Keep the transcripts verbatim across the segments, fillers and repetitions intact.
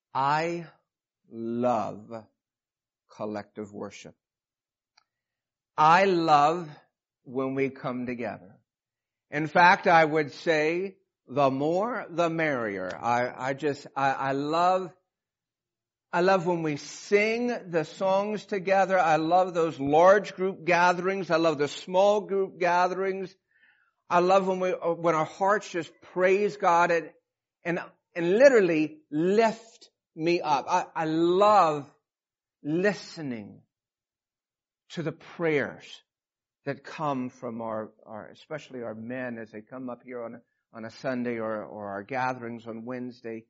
I love collective worship. I love when we come together. In fact, I would say the more, the merrier. I, I just, I, I love, I love when we sing the songs together. I love those large group gatherings. I love the small group gatherings. I love when we, when our hearts just praise God and, and, and literally lift me up. I, I love listening to the prayers that come from our, our, especially our men as they come up here on a, on a Sunday or, or our gatherings on Wednesday.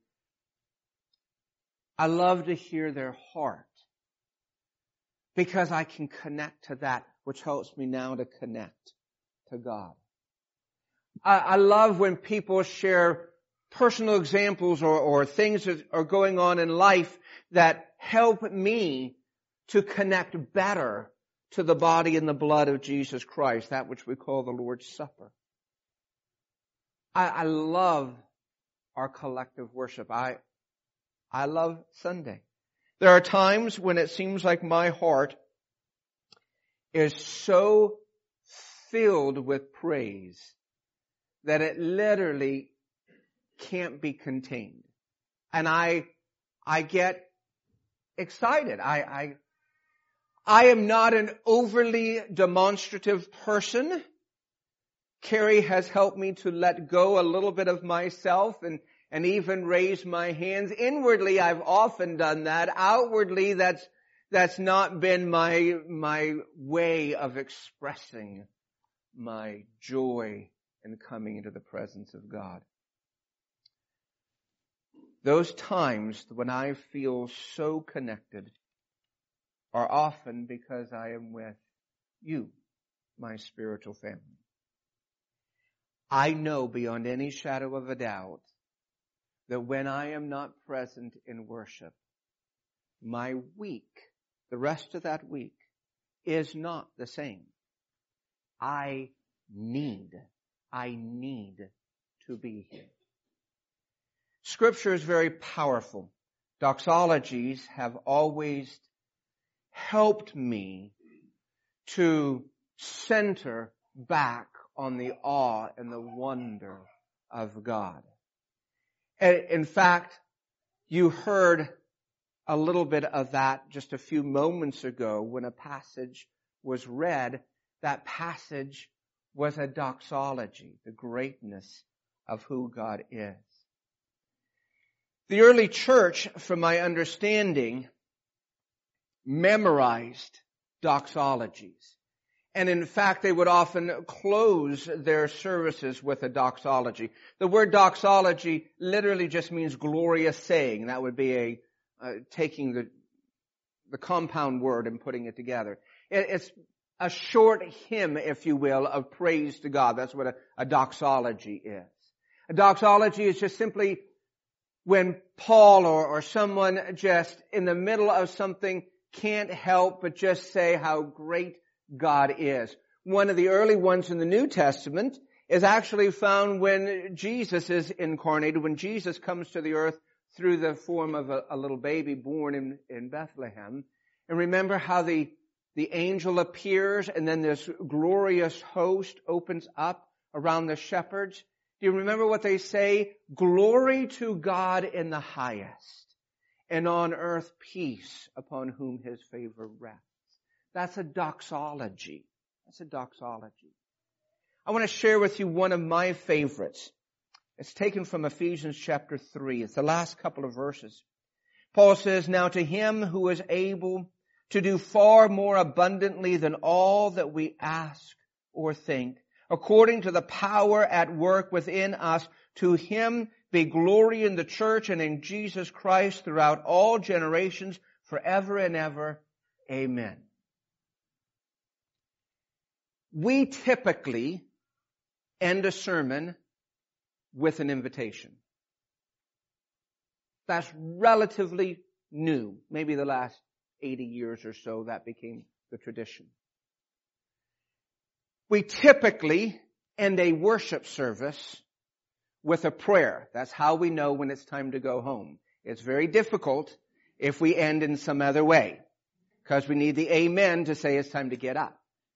I love to hear their heart because I can connect to that, which helps me now to connect to God. I, I love when people share personal examples or, or things that are going on in life that help me to connect better to the body and the blood of Jesus Christ, that which we call the Lord's Supper. I, I love our collective worship. I, I love Sunday. There are times when it seems like my heart is so filled with praise that it literally can't be contained. And I, I get excited. I, I, I am not an overly demonstrative person. Carrie has helped me to let go a little bit of myself and, and even raise my hands. Inwardly, I've often done that. Outwardly, that's, that's not been my, my way of expressing my joy in coming into the presence of God. Those times when I feel so connected are often because I am with you, my spiritual family. I know beyond any shadow of a doubt that when I am not present in worship, my week, the rest of that week, is not the same. I need, I need to be here. Scripture is very powerful. Doxologies have always helped me to center back on the awe and the wonder of God. In fact, you heard a little bit of that just a few moments ago when a passage was read. That passage was a doxology, the greatness of who God is. The early church, from my understanding, memorized doxologies. And in fact, they would often close their services with a doxology. The word doxology literally just means glorious saying. That would be a uh, taking the the compound word and putting it together. It, it's a short hymn, if you will, of praise to God. That's what a, a doxology is. A doxology is just simply when Paul or, or someone just in the middle of something can't help but just say how great God is. One of the early ones in the New Testament is actually found when Jesus is incarnated, when Jesus comes to the earth through the form of a, a little baby born in, in Bethlehem. And remember how the, the angel appears and then this glorious host opens up around the shepherds. Do you remember what they say? Glory to God in the highest, and on earth peace upon whom his favor rests. That's a doxology. That's a doxology. I want to share with you one of my favorites. It's taken from Ephesians chapter three. It's the last couple of verses. Paul says, "Now to him who is able to do far more abundantly than all that we ask or think, according to the power at work within us, to him be glory in the church and in Jesus Christ throughout all generations, forever and ever. Amen." We typically end a sermon with an invitation. That's relatively new. Maybe the last eighty years or so that became the tradition. We typically end a worship service with a prayer. That's how we know when it's time to go home. It's very difficult if we end in some other way, because we need the amen to say it's time to get up.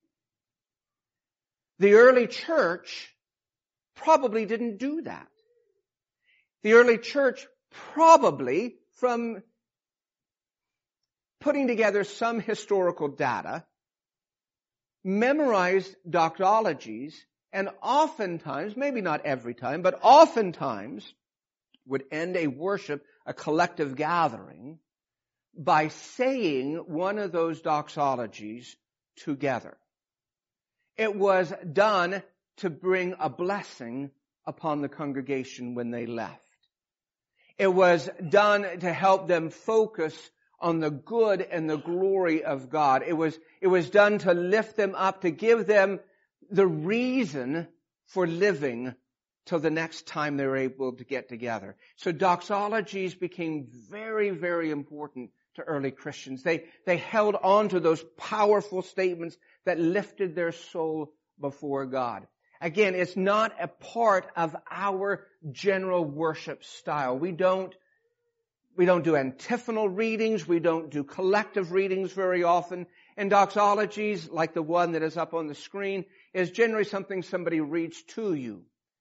The early church probably didn't do that. The early church probably, from putting together some historical data, memorized doxologies, and oftentimes, maybe not every time, but oftentimes would end a worship, a collective gathering, by saying one of those doxologies together. It was done to bring a blessing upon the congregation when they left. It was done to help them focus on the good and the glory of God. It was, it was done to lift them up, to give them the reason for living till the next time they were able to get together. So doxologies became very, very important to early Christians. They, they held on to those powerful statements that lifted their soul before God. Again, it's not a part of our general worship style. We don't, we don't do antiphonal readings. We don't do collective readings very often. And doxologies, like the one that is up on the screen, is generally something somebody reads to you.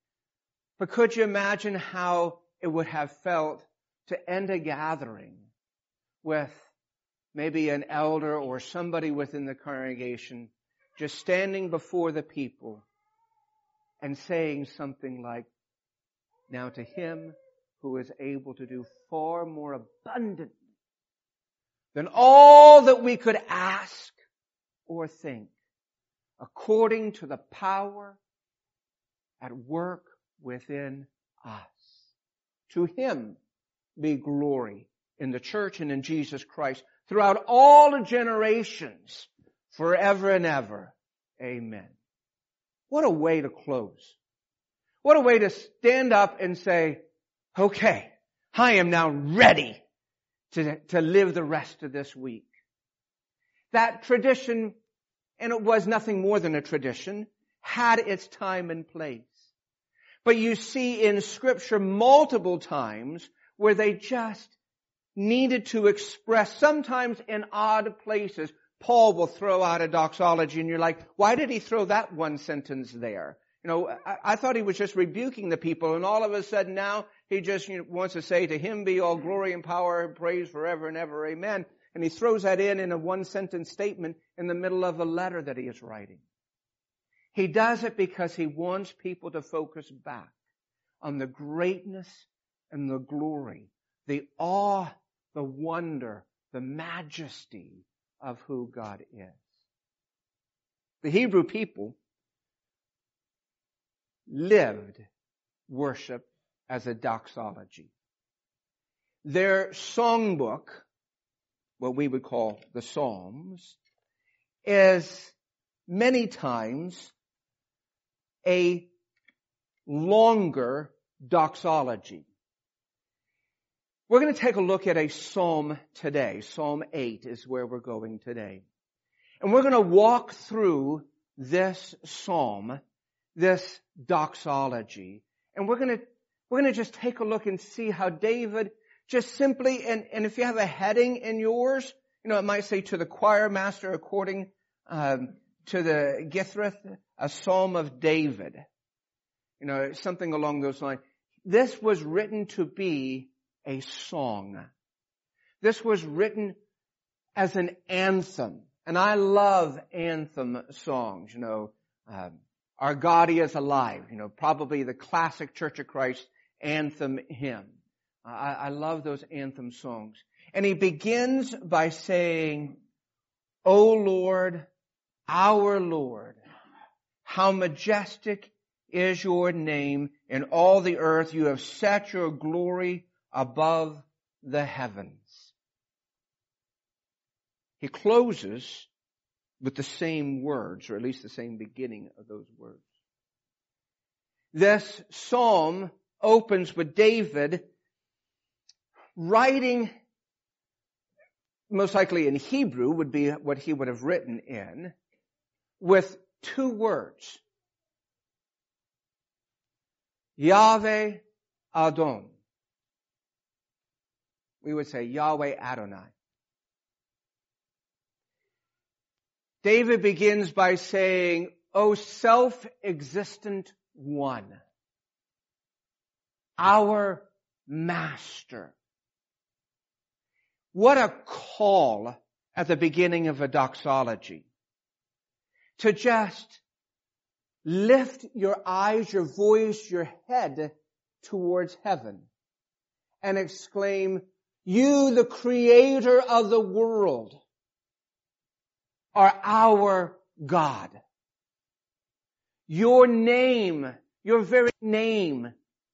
But could you imagine how it would have felt to end a gathering with maybe an elder or somebody within the congregation just standing before the people and saying something like, "Now to him who is able to do far more abundantly than all that we could ask or think, according to the power at work within us. To him be glory in the church and in Jesus Christ throughout all generations, forever and ever. Amen." What a way to close. What a way to stand up and say, okay, I am now ready to, to live the rest of this week. That tradition, and it was nothing more than a tradition, had its time and place. But you see in Scripture multiple times where they just needed to express, sometimes in odd places. Paul will throw out a doxology and you're like, why did he throw that one sentence there? You know, I, I thought he was just rebuking the people, and all of a sudden now he just you know, wants to say, "To him be all glory and power and praise forever and ever, amen." And he throws that in in a one sentence statement in the middle of a letter that he is writing. He does it because he wants people to focus back on the greatness and the glory, the awe, the wonder, the majesty of who God is. The Hebrew people lived worship as a doxology. Their songbook, what we would call the Psalms, is many times a longer doxology. We're going to take a look at a psalm today. Psalm eight is where we're going today. And we're going to walk through this psalm, this doxology. And we're going to, we're going to just take a look and see how David just simply, and, and if you have a heading in yours, you know, it might say to the choir master according um, to the Githrith, a psalm of David. You know, something along those lines. This was written to be a song. This was written as an anthem. And I love anthem songs, you know, um, Our God He is Alive, you know, probably the classic Church of Christ anthem hymn. I, I love those anthem songs. And he begins by saying, "O Lord, our Lord, how majestic is your name in all the earth. You have set your glory above the heavens." He closes with the same words, or at least the same beginning of those words. This psalm opens with David writing, most likely in Hebrew would be what he would have written in, with two words. Yahweh Adon. We would say Yahweh Adonai. David begins by saying, O self-existent one, our master. What a call at the beginning of a doxology. To just lift your eyes, your voice, your head towards heaven and exclaim, you, the creator of the world, are our God. Your name, your very name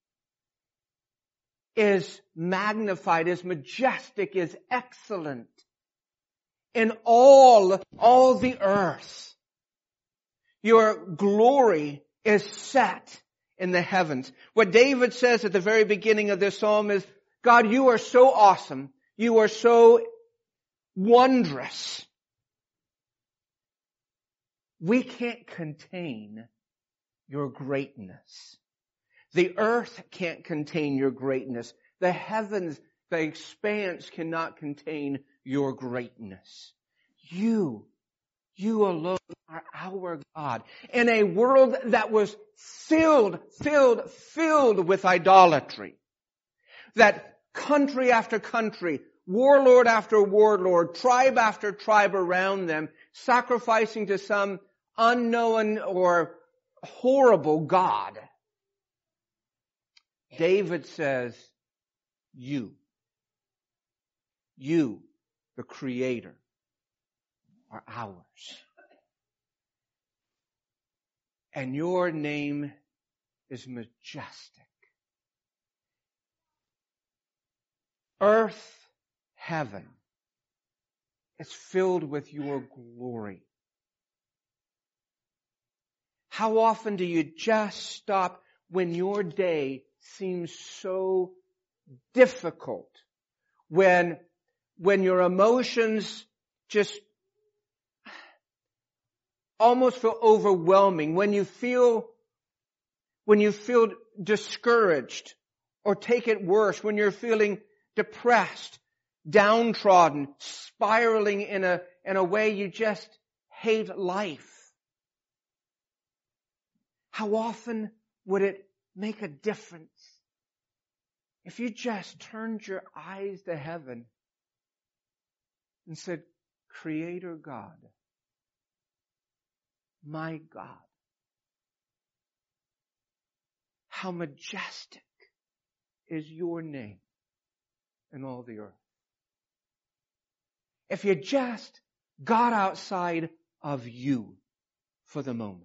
is magnified, is majestic, is excellent in all, all the earth. Your glory is set in the heavens. What David says at the very beginning of this psalm is, God, you are so awesome. You are so wondrous. We can't contain your greatness. The earth can't contain your greatness. The heavens, the expanse cannot contain your greatness. You, you alone are our God. In a world that was filled, filled, filled with idolatry. That country after country, warlord after warlord, tribe after tribe around them, sacrificing to some unknown or horrible God. David says, you, you, the Creator, are ours. And your name is majestic. Earth, heaven, is filled with your glory. How often do you just stop when your day seems so difficult? When, when your emotions just almost feel overwhelming. When you feel, when you feel discouraged, or take it worse, when you're feeling depressed, downtrodden, spiraling in a, in a way you just hate life. How often would it make a difference if you just turned your eyes to heaven and said, Creator God, my God, how majestic is your name in all the earth. If you just got outside of you for the moment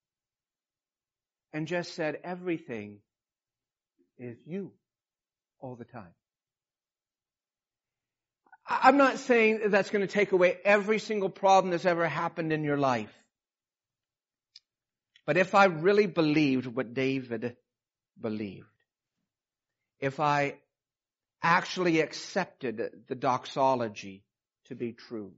and just said everything is you all the time. I'm not saying that's going to take away every single problem that's ever happened in your life. But if I really believed what David believed, if I actually accepted the doxology to be true,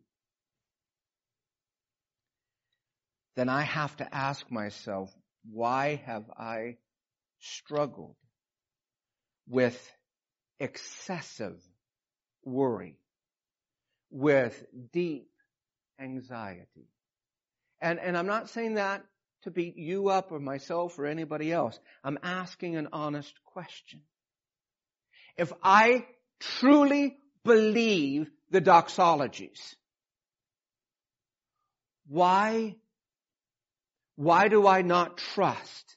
then I have to ask myself, why have I struggled with excessive worry, with deep anxiety? And, and I'm not saying that to beat you up or myself or anybody else. I'm asking an honest question. If I truly believe the doxologies, why, why do I not trust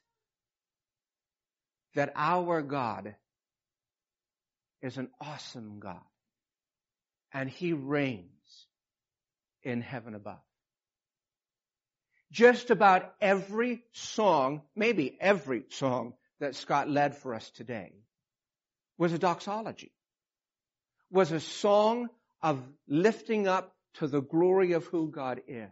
that our God is an awesome God and He reigns in heaven above? Just about every song, maybe every song that Scott led for us today was a doxology, was a song of lifting up to the glory of who God is.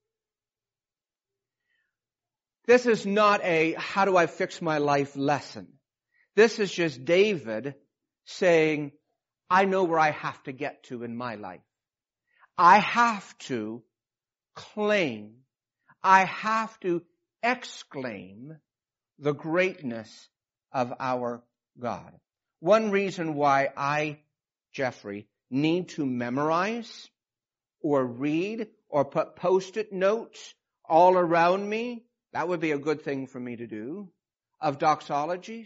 This is not a how do I fix my life lesson. This is just David saying, I know where I have to get to in my life. I have to claim, I have to exclaim the greatness of our God. One reason why I Jeffrey, need to memorize or read or put post-it notes all around me? That would be a good thing for me to do. Of doxologies?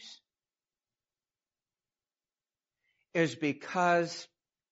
Is because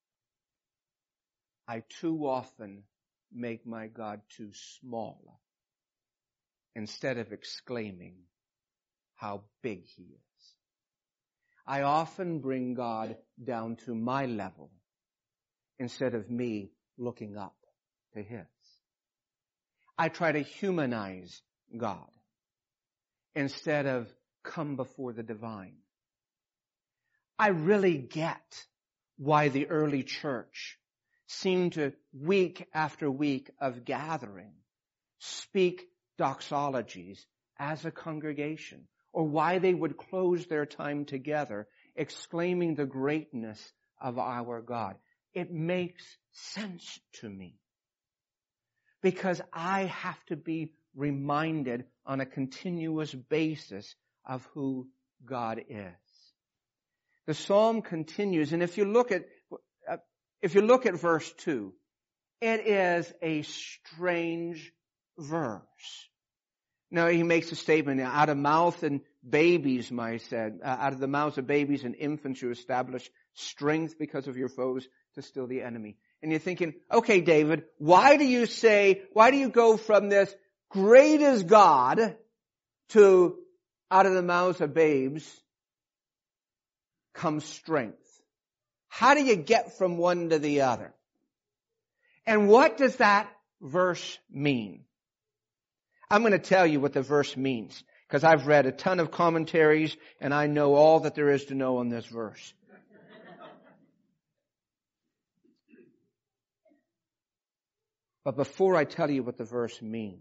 I too often make my God too small instead of exclaiming how big He is. I often bring God down to my level instead of me looking up to His. I try to humanize God instead of come before the divine. I really get why the early church seemed to, week after week of gathering, speak doxologies as a congregation, or why they would close their time together exclaiming the greatness of our God. It makes sense to me because I have to be reminded on a continuous basis of who God is. The psalm continues, and if you look at uh, if you look at verse two, it is a strange verse. Now he makes a statement, out of mouth and babies, my said, uh, out of the mouths of babies and infants you establish strength because of your foes to still the enemy. And you're thinking, okay, David, why do you say, why do you go from this great is God to out of the mouths of babes comes strength? How do you get from one to the other? And what does that verse mean? I'm going to tell you what the verse means because I've read a ton of commentaries and I know all that there is to know on this verse. But before I tell you what the verse means,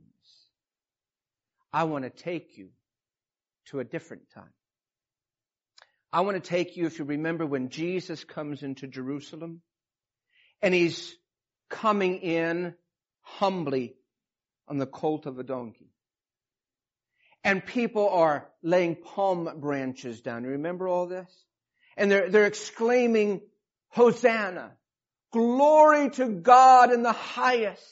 I want to take you to a different time. I want to take you, if you remember, when Jesus comes into Jerusalem and He's coming in humbly on the colt of a donkey. And people are laying palm branches down. You remember all this? And they're, they're exclaiming, Hosanna! Glory to God in the highest!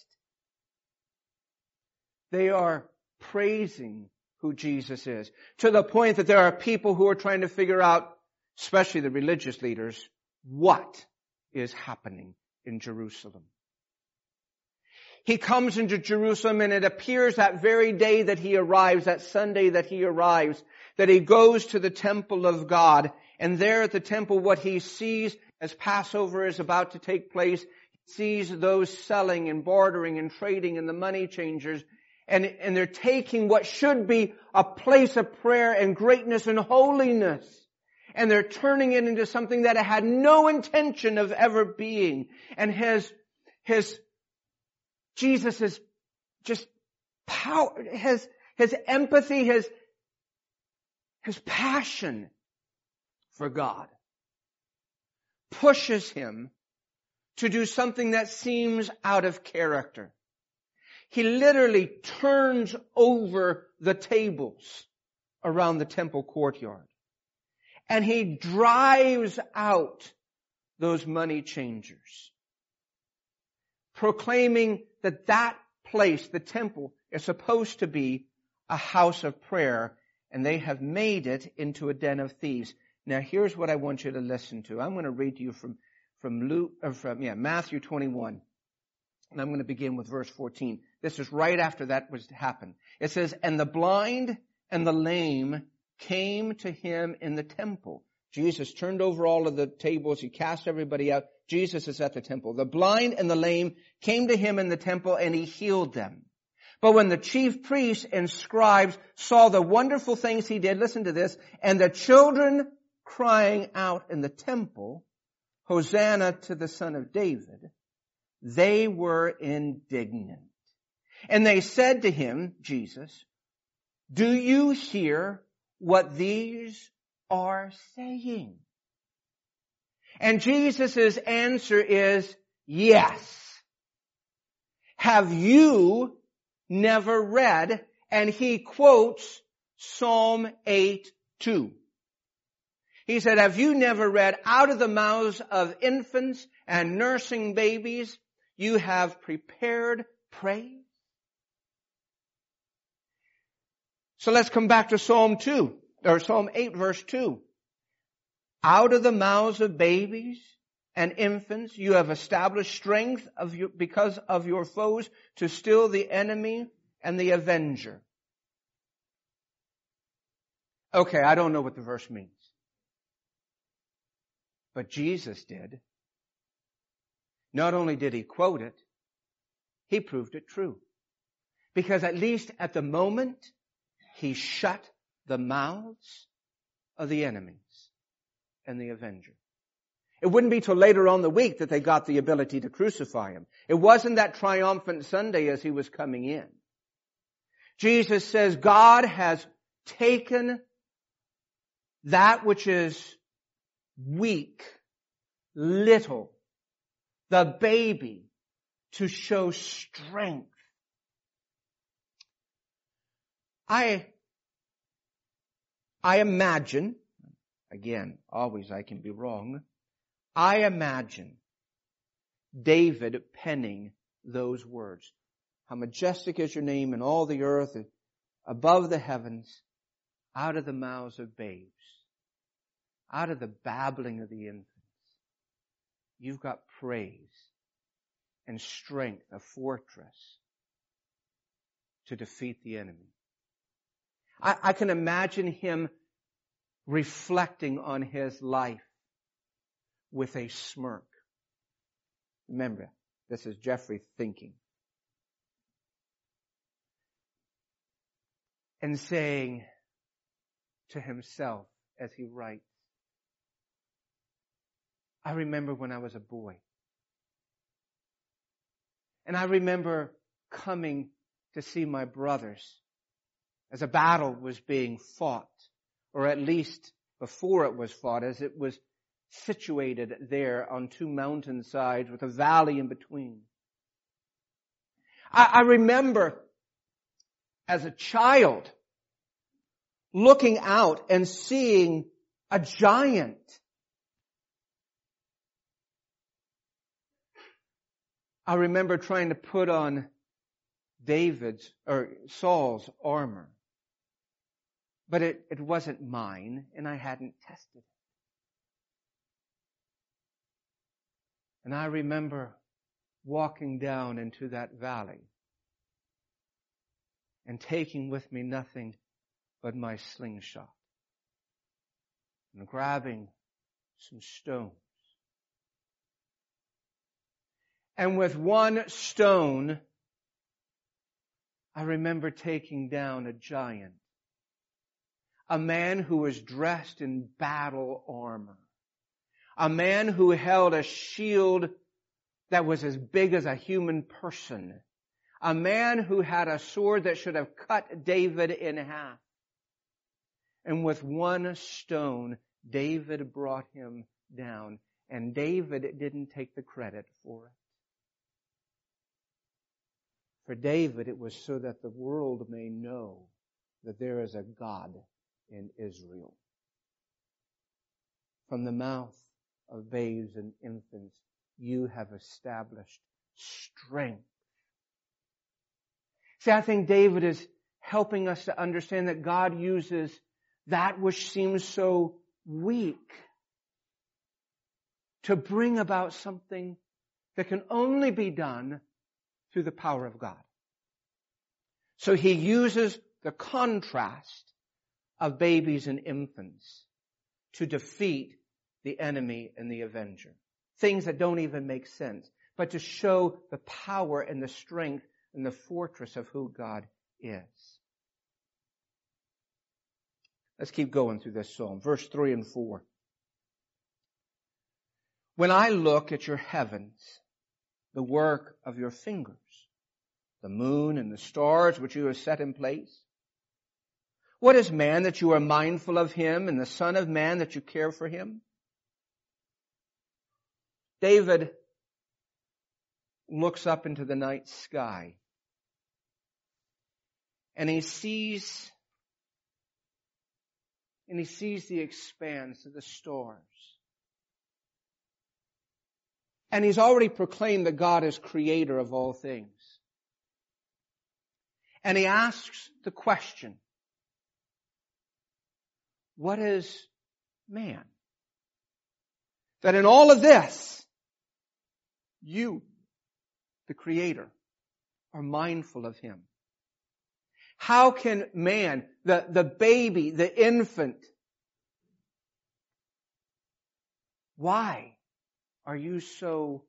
They are praising who Jesus is, to the point that there are people who are trying to figure out, especially the religious leaders, what is happening in Jerusalem. He comes into Jerusalem, and it appears that very day that He arrives, that Sunday that He arrives, that He goes to the temple of God, and there at the temple what He sees as Passover is about to take place, He sees those selling and bartering and trading and the money changers. And, and they're taking what should be a place of prayer and greatness and holiness, and they're turning it into something that it had no intention of ever being. And his, his, Jesus is just power, his, his empathy, his, his passion for God pushes Him to do something that seems out of character. He literally turns over the tables around the temple courtyard. And He drives out those money changers, proclaiming that that place, the temple, is supposed to be a house of prayer, and they have made it into a den of thieves. Now here's what I want you to listen to. I'm going to read to you from, from Luke, or from, yeah, Matthew twenty-one. And I'm going to begin with verse fourteen. This is right after that was to happen. It says, and the blind and the lame came to Him in the temple. Jesus turned over all of the tables. He cast everybody out. Jesus is at the temple. The blind and the lame came to Him in the temple, and He healed them. But when the chief priests and scribes saw the wonderful things He did, listen to this, and the children crying out in the temple, Hosanna to the Son of David, they were indignant. And they said to Him, Jesus, do you hear what these are saying? And Jesus' answer is, yes. Have you never read? And He quotes Psalm eight two. He said, have you never read, out of the mouths of infants and nursing babies, you have prepared praise? So let's come back to Psalm two, or Psalm eight verse two. Out of the mouths of babies and infants, you have established strength of your, because of your foes to still the enemy and the avenger. Okay, I don't know what the verse means. But Jesus did. Not only did he quote it, he proved it true. Because at least at the moment, he shut the mouths of the enemies and the avenger. It wouldn't be till later on the week that they got the ability to crucify him. It wasn't that triumphant Sunday as he was coming in. Jesus says God has taken that which is weak, little, the baby, to show strength. I, I imagine, again, always I can be wrong, I imagine David penning those words. How majestic is your name in all the earth, above the heavens, out of the mouths of babes, out of the babbling of the infants. You've got praise and strength, a fortress to defeat the enemy. I, I can imagine him reflecting on his life with a smirk. Remember, this is Jeffrey thinking. And saying to himself as he writes, I remember when I was a boy. And I remember coming to see my brothers as a battle was being fought, or at least before it was fought, as it was situated there on two mountainsides with a valley in between. I, I remember as a child looking out and seeing a giant. I remember trying to put on David's or Saul's armor. But it, it wasn't mine, and I hadn't tested it. And I remember walking down into that valley and taking with me nothing but my slingshot and grabbing some stones. And with one stone, I remember taking down a giant, a man who was dressed in battle armor, a man who held a shield that was as big as a human person, a man who had a sword that should have cut David in half. And with one stone, David brought him down. And David didn't take the credit for it. For David, it was so that the world may know that there is a God in Israel. From the mouth of babes and infants, you have established strength. See, I think David is helping us to understand that God uses that which seems so weak to bring about something that can only be done through the power of God. So he uses the contrast of babies and infants to defeat the enemy and the avenger. Things that don't even make sense, but to show the power and the strength and the fortress of who God is. Let's keep going through this psalm. Verse three and four. When I look at your heavens, the work of your fingers, the moon and the stars which you have set in place, what is man that you are mindful of him, and the son of man that you care for him? David looks up into the night sky and he sees and he sees the expanse of the stars. And he's already proclaimed that God is creator of all things. And he asks the question, what is man? That in all of this, you, the Creator, are mindful of him. How can man, the, the baby, the infant, why are you so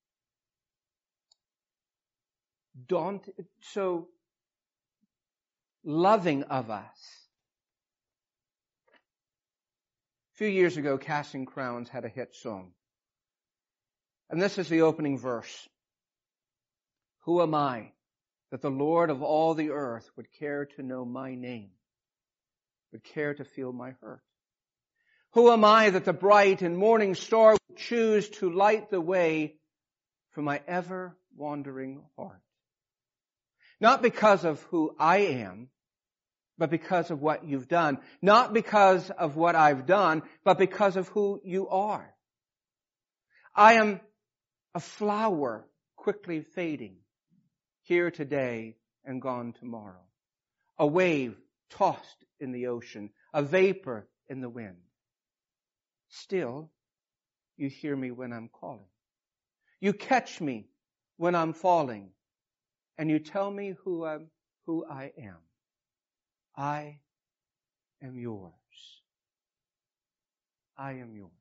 daunted, so loving of us? A few years ago, Casting Crowns had a hit song. And this is the opening verse. Who am I that the Lord of all the earth would care to know my name, would care to feel my hurt? Who am I that the bright and morning star would choose to light the way for my ever-wandering heart? Not because of who I am, but because of what you've done. Not because of what I've done, but because of who you are. I am a flower quickly fading, here today and gone tomorrow. A wave tossed in the ocean, a vapor in the wind. Still, you hear me when I'm calling. You catch me when I'm falling, and you tell me who I'm, who I am. I am yours. I am yours.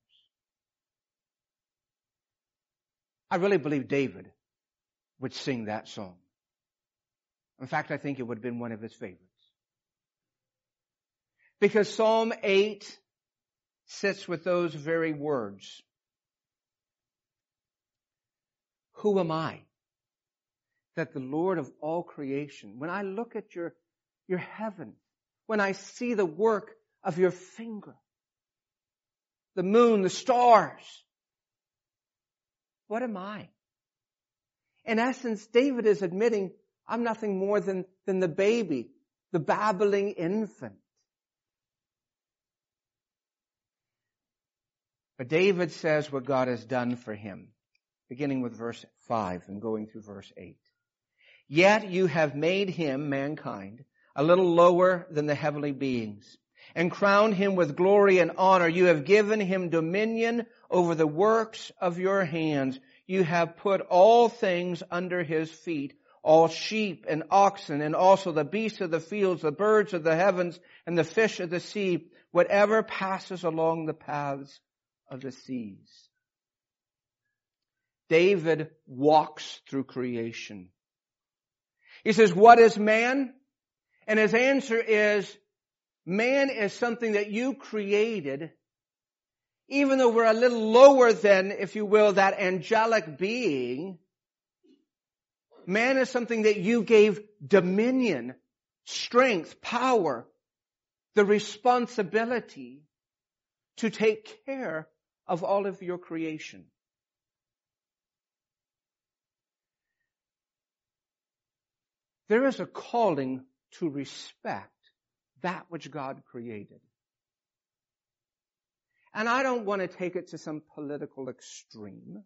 I really believe David would sing that song. In fact, I think it would have been one of his favorites. Because Psalm eight sits with those very words. Who am I that the Lord of all creation, when I look at your, your heaven, when I see the work of your finger, the moon, the stars, what am I? In essence, David is admitting, I'm nothing more than, than the baby, the babbling infant. But David says what God has done for him, beginning with verse five and going through verse eight. Yet you have made him, mankind, a little lower than the heavenly beings, and crowned him with glory and honor. You have given him dominion over the works of your hands. You have put all things under his feet, all sheep and oxen, and also the beasts of the fields, the birds of the heavens, and the fish of the sea, whatever passes along the paths of the seas. David walks through creation. He says, what is man? And his answer is, man is something that you created, even though we're a little lower than, if you will, that angelic being. Man is something that you gave dominion, strength, power, the responsibility to take care of all of your creation. There is a calling to respect that which God created. And I don't want to take it to some political extreme.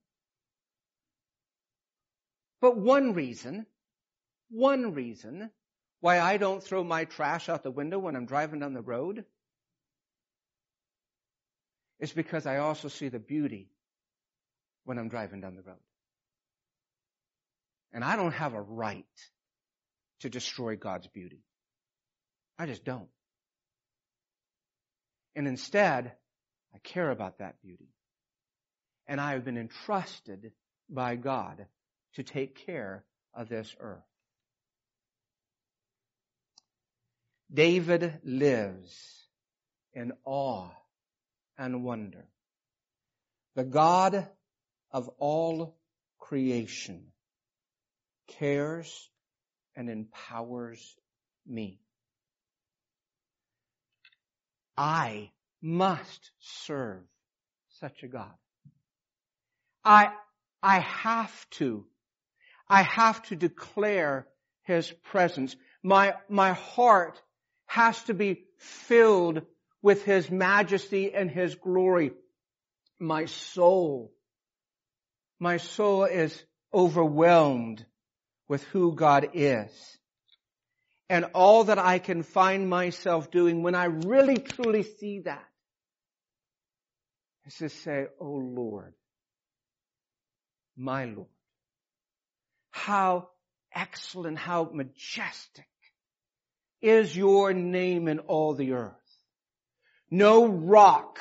But one reason, one reason why I don't throw my trash out the window when I'm driving down the road is because I also see the beauty when I'm driving down the road. And I don't have a right to destroy God's beauty. I just don't. And instead, I care about that beauty. And I have been entrusted by God to take care of this earth. David lives in awe and wonder. The God of all creation cares and empowers me. I must serve such a God. I, I have to. I have to declare His presence. My, my heart has to be filled with His majesty and His glory. My soul, my soul is overwhelmed with who God is. And all that I can find myself doing when I really truly see that is to say, oh Lord, my Lord, how excellent, how majestic is your name in all the earth. No rock,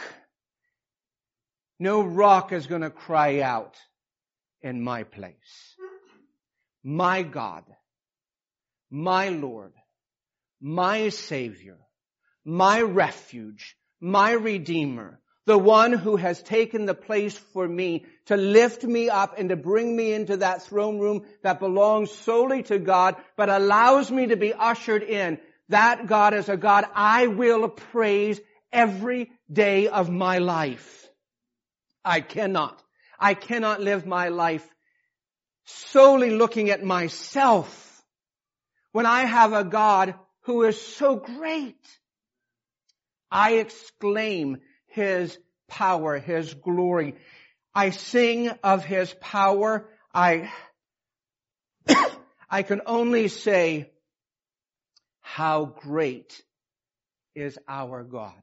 no rock is going to cry out in my place. My God, my Lord, my Savior, my refuge, my Redeemer, the one who has taken the place for me to lift me up and to bring me into that throne room that belongs solely to God, but allows me to be ushered in. That God is a God I will praise every day of my life. I cannot. I cannot live my life solely looking at myself when I have a God who is so great. I exclaim His power, His glory. I sing of His power. I, I can only say, how great is our God.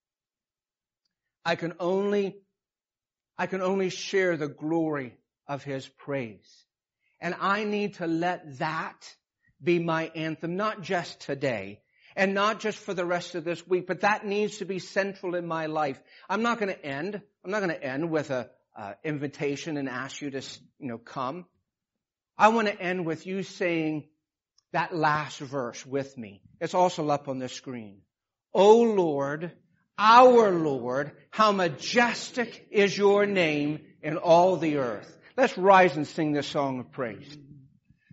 I can only, I can only share the glory of His praise. And I need to let that be my anthem, not just today, and not just for the rest of this week, but that needs to be central in my life. I'm not going to end, I'm not going to end with a uh, invitation and ask you to, you know, come. I want to end with you saying that last verse with me. It's also up on the screen. O Lord, our Lord, how majestic is your name in all the earth. Let's rise and sing this song of praise.